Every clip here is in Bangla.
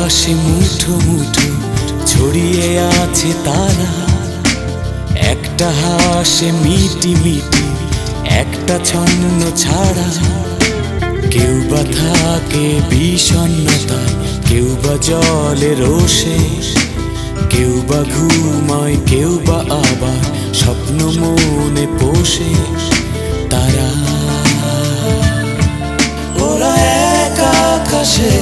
আকাশে মুঠো মুঠো ছড়িয়ে আছে তারা, একটা হাসে মিটি মিটি একটা ছন্ন ছাড়া। কেউ বা থাকে বিষণ্ণতায়, কেউ বা জলে রোষে, কেউ বা ঘুমায়, কেউ বা আবার স্বপ্ন মনে পোষে। তারা ওরা এক আকাশে,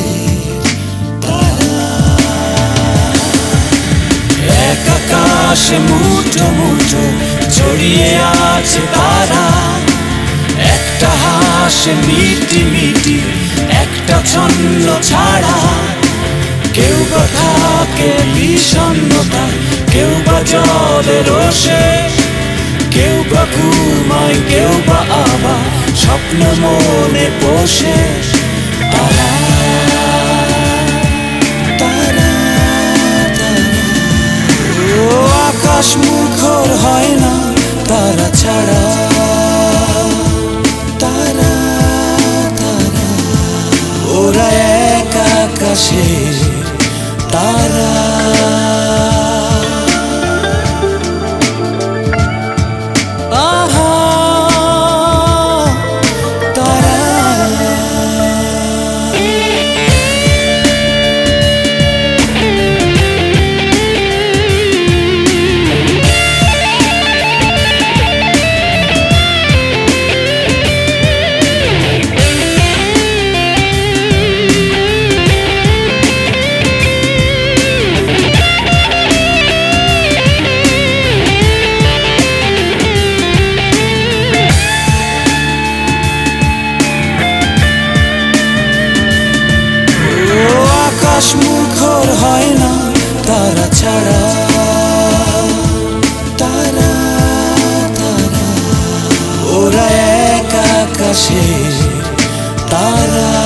এক আকাশে মুঠো মুঠো ছড়িয়ে আছে তারা, একটা হাসে মিটি মিটি একটা ছন্ন ছাড়া। কেউ বা থাকে বিষণ্ণতায়, কেউ বা জলে রোষে, কেউ বা ঘুমায়, কেউ বা আবার স্বপ্ন মনে পোষে। তারা তারা তারা ও আকাশ মুখর হয় না তারা ছাড়া। তারা তারা ওরা এক আকাশে তারা। আকাশ মুখর হয় না তারা ছাড়া। তারা তারা ওরা এক আকাশে তারা।